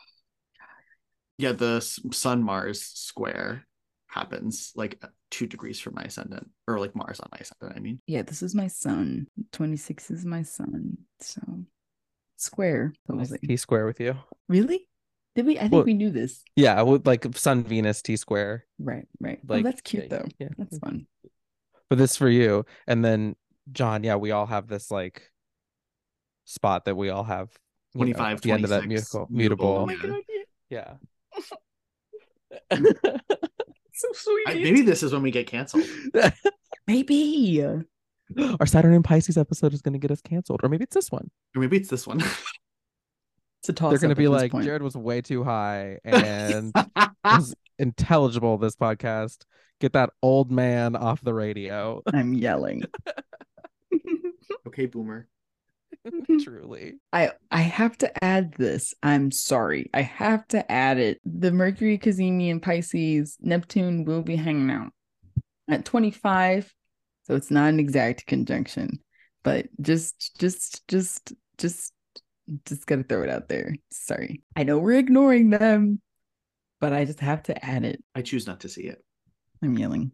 Yeah, the s- Sun Mars square happens like two degrees from my ascendant, or like Mars on my ascendant. I mean, Yeah, this is my son. twenty-six is my son. So square. Nice supposedly. T square with you. Really? Did we? I think Well- we knew this. Yeah, I would like Sun Venus T square. Right, right. Like, oh, that's cute yeah, though. yeah. That's fun. But this for you. And then John, yeah, we all have this like spot that we all have, you know, twenty-five, at the end of that twenty-six, mutable mutable. Oh mutable. my Yeah. god, Yeah. so sweet. I- maybe this is when we get canceled. Maybe. Our Saturn and Pisces episode is going to get us canceled, or maybe it's this one. Or maybe it's this one. It's a toss. They're going to up be at this like, point. Jared was way too high and was intelligible. This podcast, get that old man off the radio. I'm yelling. Okay, boomer. Truly. I I have to add this. I'm sorry. I have to add it. The Mercury, Cazimi, and Pisces, Neptune will be hanging out at twenty-five. So it's not an exact conjunction, but just just just just just gotta throw it out there. Sorry. I know we're ignoring them, but I just have to add it. I choose not to see it. I'm yelling.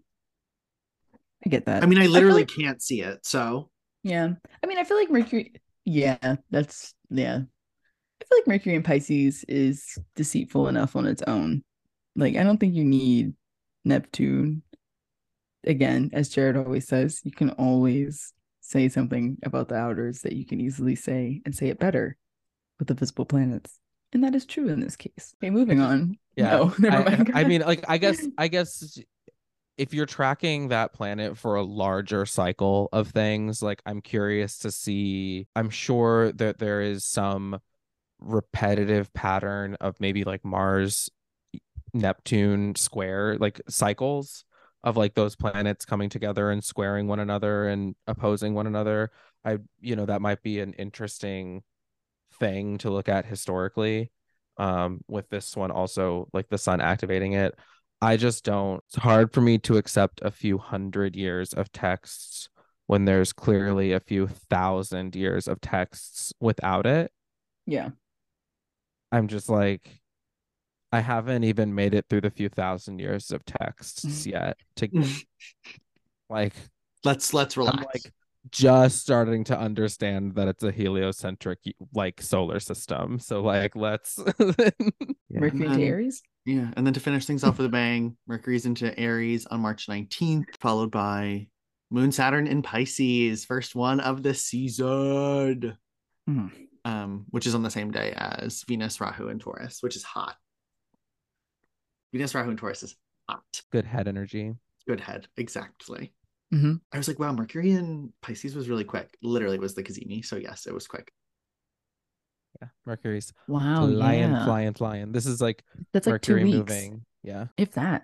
I get that. I mean, I literally like- can't see it. So Yeah. I mean, I feel like Mercury, yeah, that's, yeah. I feel like Mercury in Pisces is deceitful enough on its own. Like, I don't think you need Neptune. Again, as Jared always says, you can always say something about the outers that you can easily say and say it better with the visible planets. And that is true in this case. Okay, moving just, on. Yeah. No, never I, mind. I mean, like, I guess, I guess if you're tracking that planet for a larger cycle of things, like, I'm curious to see, I'm sure that there is some repetitive pattern of maybe like Mars, Neptune square, like cycles of like those planets coming together and squaring one another and opposing one another. I, you know, that might be an interesting thing to look at historically. Um, with this one also, like the sun activating it. I just don't, it's hard for me to accept a few hundred years of texts when there's clearly a few thousand years of texts without it. Yeah. I'm just like, I haven't even made it through the few thousand years of texts yet to like let's let's relax. I'm like just starting to understand that it's a heliocentric like solar system. So like let's Mercury And to then- Aries. Yeah, and then to finish things off with a bang, Mercury's into Aries on March nineteenth, followed by Moon Saturn in Pisces, first one of the season, Hmm. um, which is on the same day as Venus, Rahu, and Taurus, which is hot. Venus, Rahu, and Taurus is hot. good head energy. Good head, exactly. Mm-hmm. I was like, wow, Mercury in Pisces was really quick. Literally was the Cazimi, so yes, it was quick. Yeah, Mercury's Wow, flying, yeah. flying, flying. This is like That's like two Mercury weeks. moving. Yeah, If that.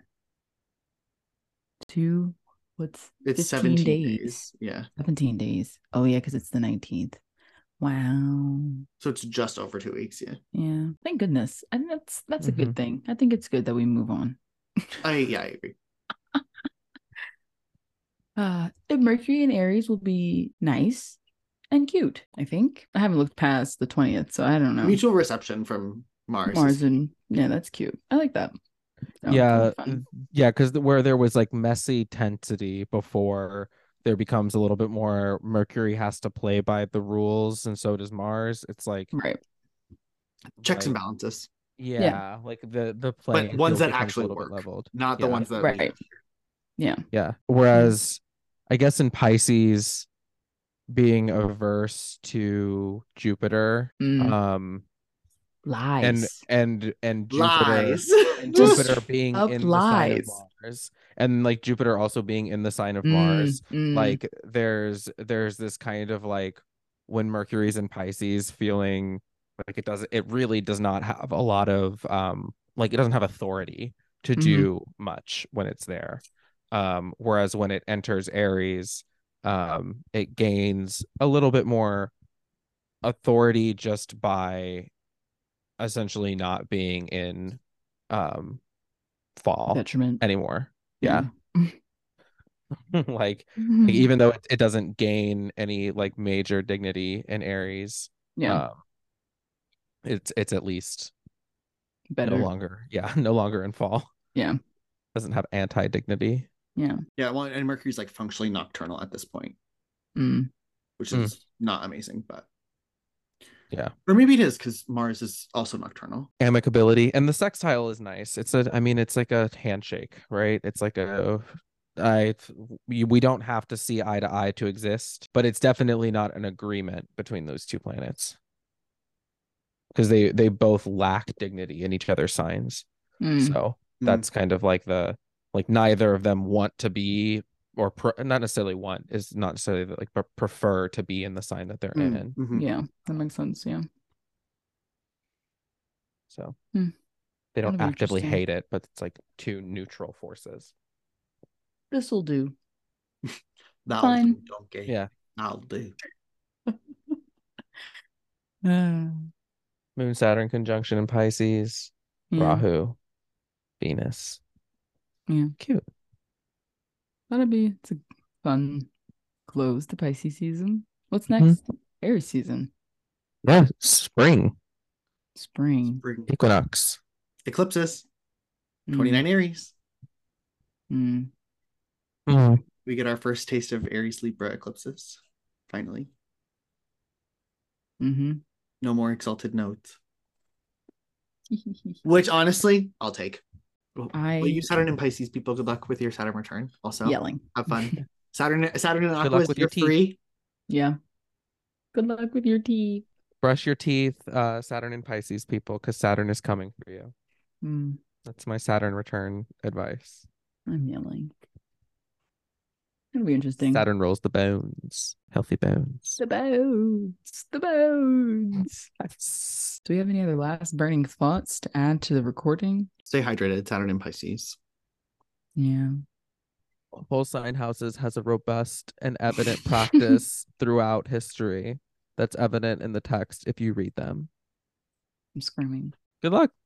Two, what's It's fifteen seventeen days. days. Yeah, seventeen days. Oh, yeah, because it's the nineteenth. Wow. so it's just over two weeks. Yeah, Yeah. Thank goodness. I think that's that's a Mhm. good thing. I think it's good that we move on. I yeah I agree. Uh, the Mercury in Aries will be nice and cute, I think. I haven't looked past the twentieth, so I don't know. Mutual reception from Mars. Mars is- and yeah, that's cute. I like that. Oh, yeah, that'll be fun. yeah. Because where there was like messy tensity before, there becomes a little bit more. Mercury has to play by the rules, and so does Mars. It's like Right. checks and like, balances, yeah, like the the playing but ones field that becomes a actually little bit work, leveled. not the Yeah. ones that Right. Yeah. Yeah. Whereas I guess in Pisces, being averse to Jupiter, Mm. um, Lies. and and and Jupiter lies. and Just Jupiter being up in the sign of lies. Mars, and like Jupiter also being in the sign of Mm, Mars, mm. like there's there's this kind of like when Mercury's in Pisces, feeling like it does it really does not have a lot of um like it doesn't have authority to Mhm. do much when it's there. Um, whereas when it enters Aries, um, it gains a little bit more authority just by essentially not being in um fall Detriment. anymore. Yeah. like, like Mhm. even though it, it doesn't gain any like major dignity in Aries, Yeah. um it's it's at least Better. no longer, yeah, no longer in fall. Yeah. Doesn't have anti-dignity. Yeah. Yeah, well, and Mercury's like functionally nocturnal at this point, Mm. which Mm. is not amazing, but Yeah. or maybe it is because Mars is also nocturnal. Amicability, and the sextile is nice. It's a I mean it's like a handshake, right? It's like a I we, we don't have to see eye to eye to exist, but it's definitely not an agreement between those two planets because they they both lack dignity in each other's signs. Mm. So Mm. that's kind of like the like neither of them want to be or pre- not necessarily want is not necessarily like but prefer to be in the sign that they're Mm, in. mhm. Yeah. That makes sense. Yeah. So Hmm. they don't That'll be actively interesting. hate it, but it's like two neutral forces. This'll do. That'll Fine. do, donkey. Yeah. That'll do. Uh, Moon Saturn conjunction in Pisces, yeah. Rahu, Venus. Yeah. Cute. That'll be it's a fun close to Pisces season. What's Mhm. next? Aries season. Yeah, spring Spring. Spring. equinox. Eclipses, Mm, twenty-nine Aries. mm. Mm. We get our first taste of Aries Libra eclipses. Finally. Mhm. No more exalted notes. Which honestly, I'll take. Well, I well, you Saturn and Pisces people, good luck with your Saturn return. Also, yelling. have fun. Saturn, Saturn and Good luck Aqua, with you're your teeth. free. Yeah. Good luck with your teeth. Brush your teeth, uh, Saturn and Pisces people, because Saturn is coming for you. Mm, That's my Saturn return advice. I'm yelling. It'll be interesting. Saturn rolls the bones. Healthy bones. The bones. The bones. Do we have any other last burning thoughts to add to the recording? Stay hydrated, Saturn and Pisces. Yeah. Whole sign houses has a robust and evident practice throughout history that's evident in the text if you read them. I'm screaming. Good luck.